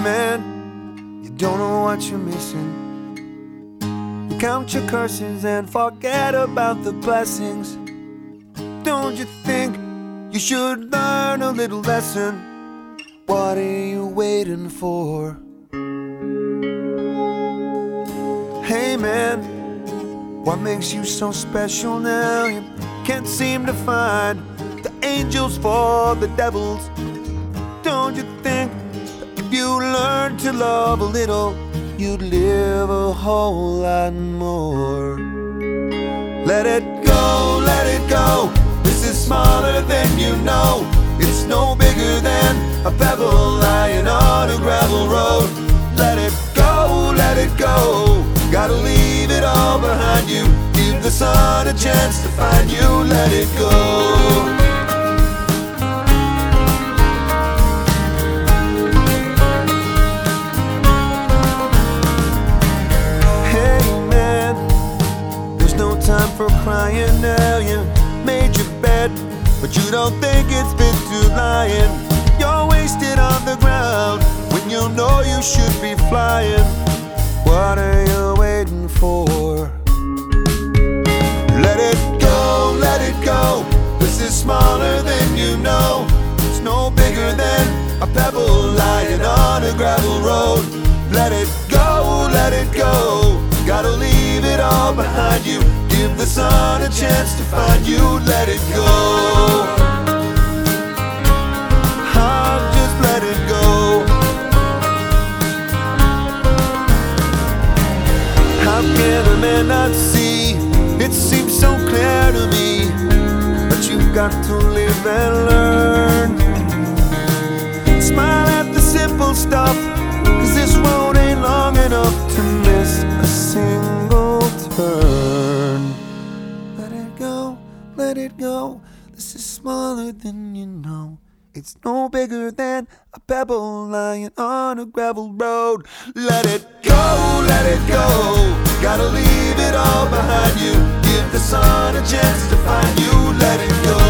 man, you don't know what you're missing. You count your curses and forget about the blessings. Don't you think you should learn a little lesson? What are you waiting for? Hey man, what makes you so special now? You can't seem to find the angels for the devils. Don't you think that if you learn to love a little, you'd live a whole lot more? Let it go, let it go. This is smaller than you know. It's no bigger than a pebble lying on a gravel road. Let it go, let it go. Gotta leave it all behind you. Give the sun a chance to find you. Let it go. Time for crying now. You made your bed, but you don't think it's fit to lie in. You're wasted on the ground when you know you should be flying. What are you waiting for? Let it go, let it go. This is smaller than you know. It's no bigger than a pebble lying on a gravel road. Let it go, let it go. Gotta leave it all behind you. Give the sun a chance to find you. Let it go. Oh, just let it go. How can a man not see? It seems so clear to me. But you've got to live and learn. Smile at the simple stuff, 'cause this road ain't long enough to miss a single turn. Let it go, this is smaller than you know. It's no bigger than a pebble lying on a gravel road. Let it go, let it go. Gotta leave it all behind you. Give the sun a chance to find you. Let it go.